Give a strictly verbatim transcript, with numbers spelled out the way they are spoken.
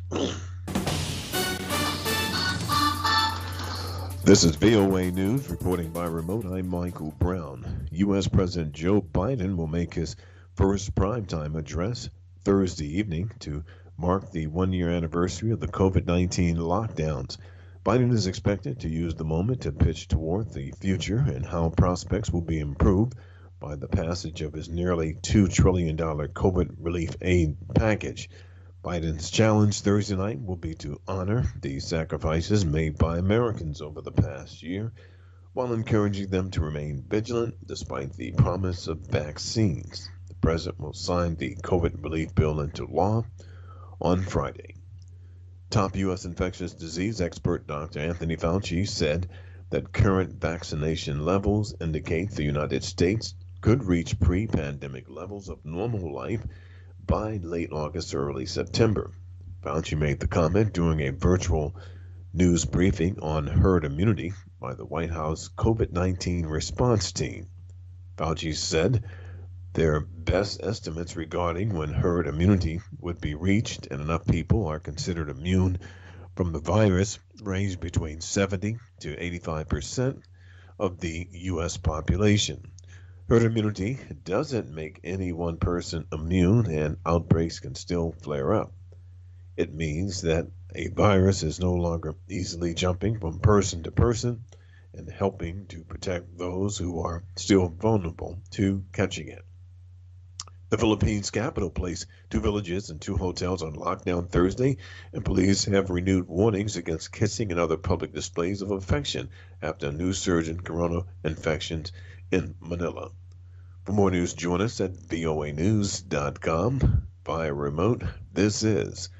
This is V O A News reporting by remote. I'm Michael Brown. U S. President Joe Biden will make his first primetime address Thursday evening to mark the one year anniversary of the COVID nineteen lockdowns. Biden is expected to use the moment to pitch toward the future and how prospects will be improved by the passage of his nearly two trillion dollars COVID relief aid package. Biden's challenge Thursday night will be to honor the sacrifices made by Americans over the past year while encouraging them to remain vigilant despite the promise of vaccines. The president will sign the COVID relief bill into law on Friday. Top U S infectious disease expert Doctor Anthony Fauci said that current vaccination levels indicate the United States could reach pre-pandemic levels of normal life by late August or early September. Fauci made the comment during a virtual news briefing on herd immunity by the White House COVID nineteen response team. Fauci said their best estimates regarding when herd immunity would be reached and enough people are considered immune from the virus range between seventy to eighty-five percent of the U S population. Herd immunity doesn't make any one person immune, and outbreaks can still flare up. It means that a virus is no longer easily jumping from person to person and helping to protect those who are still vulnerable to catching it. The Philippines capital placed two villages and two hotels on lockdown Thursday, and police have renewed warnings against kissing and other public displays of affection after a new surge in corona infections in Manila. For more news, join us at V O A news dot com via remote. This is